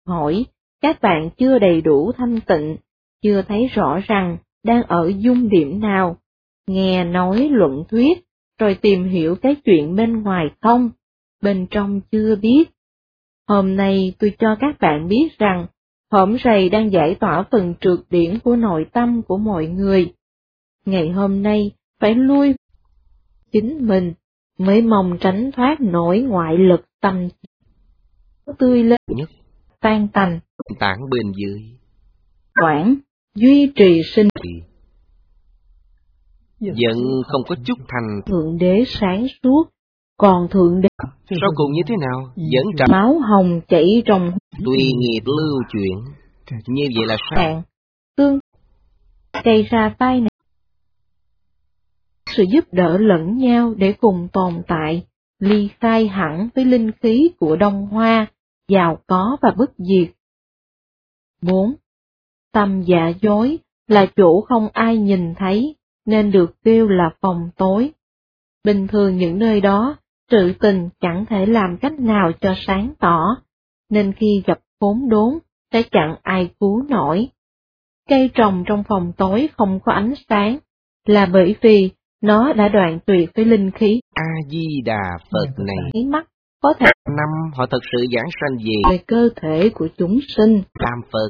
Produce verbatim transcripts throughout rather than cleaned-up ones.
hỏi, các bạn chưa đầy đủ thanh tịnh, chưa thấy rõ rằng đang ở dung điểm nào, nghe nói luận thuyết, rồi tìm hiểu cái chuyện bên ngoài không, bên trong chưa biết. Hôm nay tôi cho các bạn biết rằng, hổm rầy đang giải tỏa phần trượt điển của nội tâm của mọi người. Ngày hôm nay phải lui chính mình, mới mong tránh thoát nổi ngoại lực tâm tươi lên, nhất tan tành, tảng bên dưới, quản, duy trì sinh. Vẫn không có chút thành. Thượng đế sáng suốt, còn thượng đế Sau cùng như thế nào? Vẫn trầm. máu hồng chảy trong Tùy nghiệp lưu chuyển. Như vậy là sao? bạn, tương gây ra tai nạn. Sự giúp đỡ lẫn nhau để cùng tồn tại, ly khai hẳn với linh khí của Đông Hoa, giàu có và bất diệt. bốn. Tâm giả dối là chỗ không ai nhìn thấy, nên được kêu là phòng tối. Bình thường những nơi đó, sự tình chẳng thể làm cách nào cho sáng tỏ, nên khi gặp khốn đốn, sẽ chẳng ai cứu nổi. Cây trồng trong phòng tối không có ánh sáng, là bởi vì nó đã đoạn tuyệt với linh khí. A-di-đà Phật này, Cái mắt có thể năm họ thật sự giảng sanh về về cơ thể của chúng sinh. làm Phật.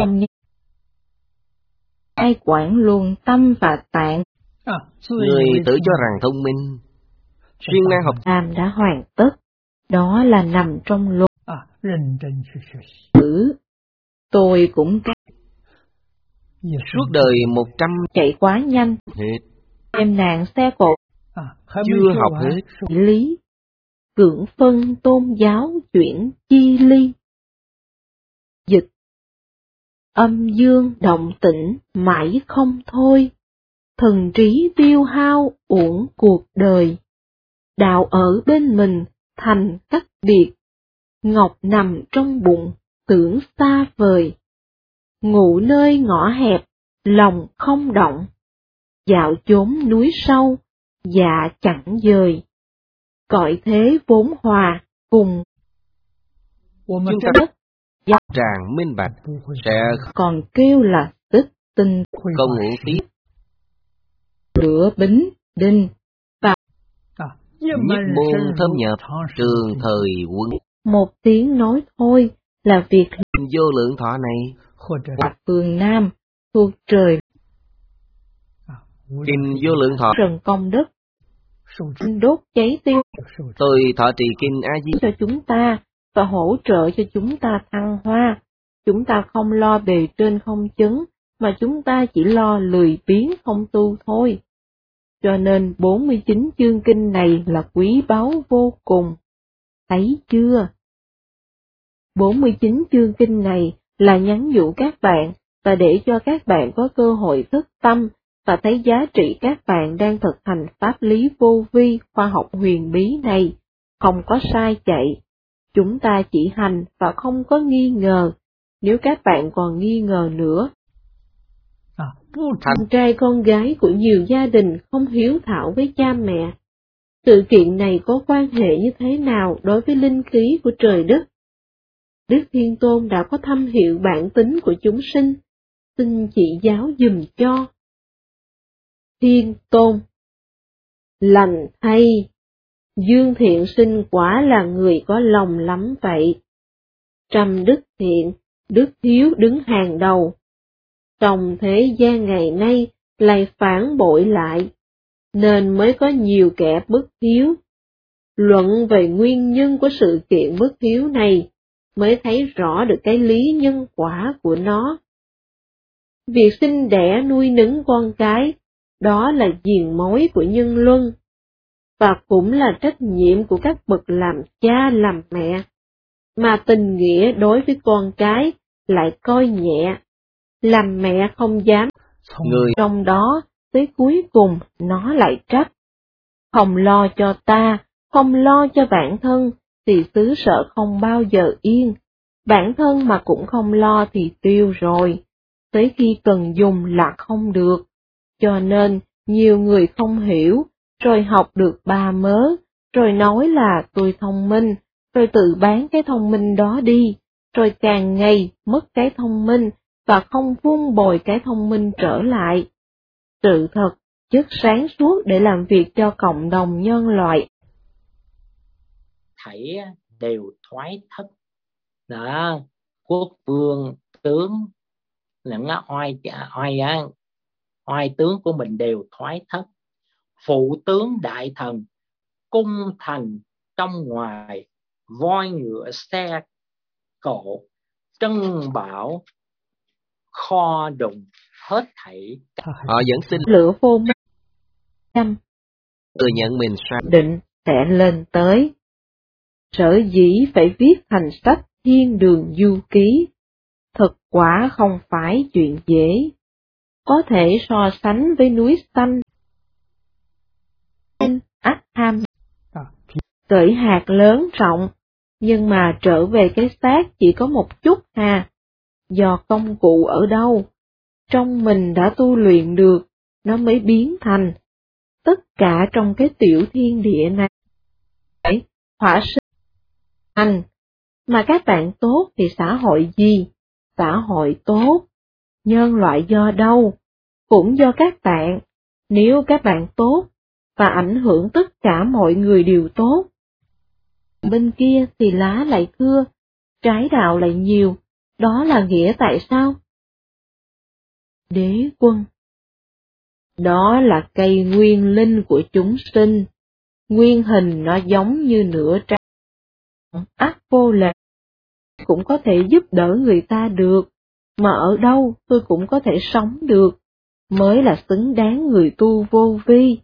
Ai quản luôn tâm và tạng. Người tự cho rằng thông minh, siêng năng học Làm đã hoàn tất, đó là nằm trong luật tử. Tôi cũng cách suốt đời một trăm chạy quá nhanh, hết, em nạn xe cộ, chưa học hết. lý, cưỡng phân tôn giáo chuyển chi ly. Dịch, âm dương động tĩnh mãi không thôi, thần trí tiêu hao uổng cuộc đời. Đạo ở bên mình thành cách biệt, ngọc nằm trong bụng tưởng xa vời. Ngủ nơi ngõ hẹp, lòng không động, dạo chốn núi sâu, dạ chẳng dời. Cõi thế vốn hòa cùng Chúng ta đất dọc tràng minh bạch sẽ còn kêu là tích tinh không ngủ tiếp. lửa bính đinh và Nhất môn thâm nhập trường thời quân. một tiếng nói thôi là việc Vô lượng thọ này hoặc phương Nam thuộc trời kinh vô lượng thọ rừng công đất đốt cháy tiêu tôi thọ trì kinh A Di cho chúng ta và hỗ trợ cho chúng ta thăng hoa. Chúng ta không lo bề trên không chứng, mà chúng ta chỉ lo lười biếng không tu thôi. Cho nên bốn mươi chín chương kinh này là quý báu vô cùng. Thấy chưa? bốn mươi chín chương kinh này là nhắn nhủ các bạn và để cho các bạn có cơ hội thức tâm và thấy giá trị các bạn đang thực hành pháp lý vô vi khoa học huyền bí này, không có sai chạy. Chúng ta chỉ hành và không có nghi ngờ. Nếu các bạn còn nghi ngờ nữa, con trai con gái của nhiều gia đình không hiếu thảo với cha mẹ. Sự kiện này có quan hệ như thế nào đối với linh khí của trời đất? Đức Thiên Tôn đã có thâm hiệu bản tính của chúng sinh, xin chỉ giáo dùm cho. Thiên Tôn, lành thay, Dương Thiện Sinh quả là người có lòng lắm vậy. Trăm đức thiện, đức hiếu đứng hàng đầu. Trong thế gian ngày nay lại phản bội lại, nên mới có nhiều kẻ bất hiếu. Luận về nguyên nhân của sự kiện bất hiếu này, mới thấy rõ được cái lý nhân quả của nó. Việc sinh đẻ nuôi nấng con cái, đó là diền mối của nhân luân, và cũng là trách nhiệm của các bậc làm cha làm mẹ, mà tình nghĩa đối với con cái lại coi nhẹ, làm mẹ không dám, người trong đó tới cuối cùng nó lại trách. Không lo cho ta, không lo cho bản thân, thì xứ sở không bao giờ yên, bản thân mà cũng không lo thì tiêu rồi, tới khi cần dùng là không được. Cho nên, nhiều người không hiểu, rồi học được ba mớ, rồi nói là tôi thông minh, rồi tự bán cái thông minh đó đi, rồi càng ngày mất cái thông minh và không vun bồi cái thông minh trở lại. Sự thật, chất sáng suốt để làm việc cho cộng đồng nhân loại. Thảy đều thoái thất. Đó, quốc vương, tướng, những oai oai oai tướng của mình đều thoái thất. Phụ tướng đại thần, cung thành trong ngoài, voi ngựa xe cộ, trân bảo, kho đùng, hết thảy. Họ vẫn xin Lửa vô minh thừa nhận mình sai. định sẽ lên tới. Sở dĩ phải viết thành sách Thiên Đường Du Ký, thực quả không phải chuyện dễ, có thể so sánh với núi xanh. Ác ham cởi hạt lớn rộng, nhưng mà trở về cái xác chỉ có một chút hà, do công cụ ở đâu, trong mình đã tu luyện được, nó mới biến thành. Tất cả trong cái tiểu thiên địa này, hỏa sinh thành, mà các bạn tốt thì xã hội gì? Xã hội tốt, nhân loại do đâu? Cũng do các bạn. Nếu các bạn tốt, và ảnh hưởng tất cả mọi người đều tốt. Bên kia thì lá lại thưa, trái đạo lại nhiều, đó là nghĩa tại sao? Đế quân. Đó là cây nguyên linh của chúng sinh, nguyên hình nó giống như nửa trái. Ác vô lệ, cũng có thể giúp đỡ người ta được, mà ở đâu tôi cũng có thể sống được, mới là xứng đáng người tu vô vi.